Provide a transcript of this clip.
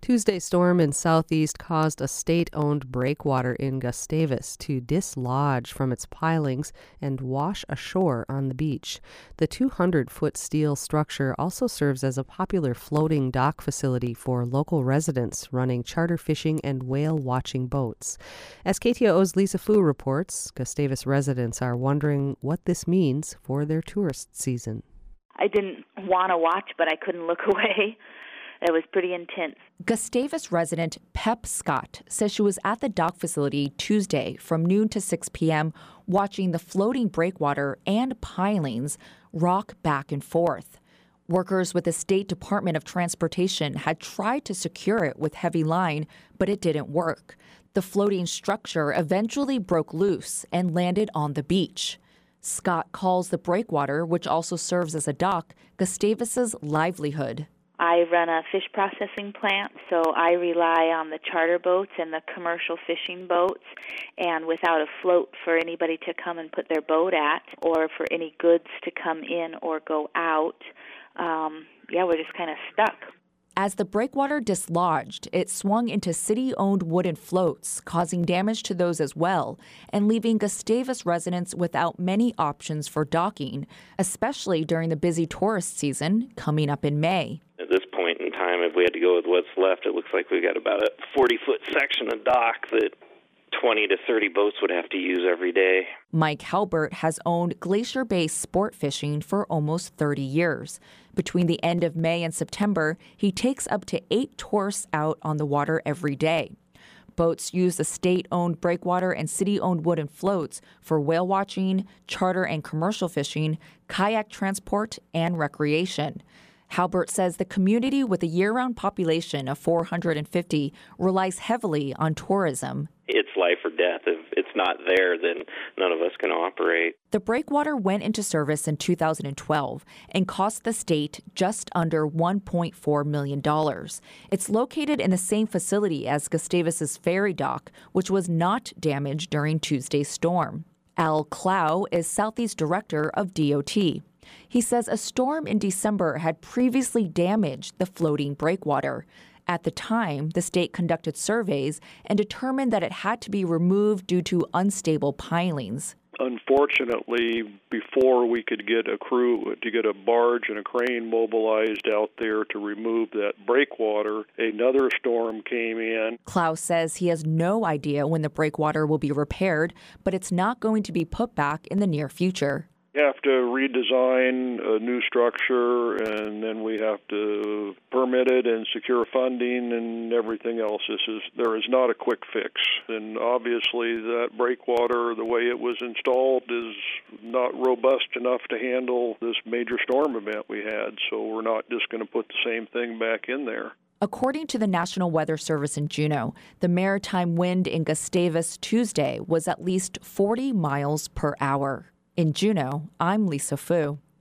Tuesday's storm in southeast caused a state-owned breakwater in Gustavus to dislodge from its pilings and wash ashore on the beach. The 200-foot steel structure also serves as a popular floating dock facility for local residents running charter fishing and whale-watching boats. As KTOO's Lisa Fu reports, Gustavus residents are wondering what this means for their tourist season. I didn't want to watch, but I couldn't look away. It was pretty intense. Gustavus resident Pep Scott says she was at the dock facility Tuesday from noon to 6 p.m. watching the floating breakwater and pilings rock back and forth. Workers with the State Department of Transportation had tried to secure it with heavy line, but it didn't work. The floating structure eventually broke loose and landed on the beach. Scott calls the breakwater, which also serves as a dock, Gustavus's livelihood. I run a fish processing plant, so I rely on the charter boats and the commercial fishing boats, and without a float for anybody to come and put their boat at, or for any goods to come in or go out, we're just kind of stuck. As the breakwater dislodged, it swung into city-owned wooden floats, causing damage to those as well, and leaving Gustavus residents without many options for docking, especially during the busy tourist season coming up in May. At this point in time, if we had to go with what's left, it looks like we've got about a 40-foot section of dock that 20 to 30 boats would have to use every day. Mike Halbert has owned glacier-based sport fishing for almost 30 years. Between the end of May and September, he takes up to 8 tourists out on the water every day. Boats use the state-owned breakwater and city-owned wooden floats for whale watching, charter and commercial fishing, kayak transport, and recreation. Halbert says the community with a year-round population of 450 relies heavily on tourism. It's life or death. If it's not there, then none of us can operate. The breakwater went into service in 2012 and cost the state just under $1.4 million. It's located in the same facility as Gustavus's ferry dock, which was not damaged during Tuesday's storm. Al Clow is Southeast Director of DOT. He says a storm in December had previously damaged the floating breakwater. At the time, the state conducted surveys and determined that it had to be removed due to unstable pilings. Unfortunately, before we could get a crew to get a barge and a crane mobilized out there to remove that breakwater, another storm came in. Klaus says he has no idea when the breakwater will be repaired, but it's not going to be put back in the near future. We have to redesign a new structure, and then we have to permit it and secure funding and everything else. There is not a quick fix. And obviously that breakwater, the way it was installed, is not robust enough to handle this major storm event we had. So we're not just going to put the same thing back in there. According to the National Weather Service in Juneau, the maritime wind in Gustavus Tuesday was at least 40 miles per hour. In Juneau, I'm Lisa Fu.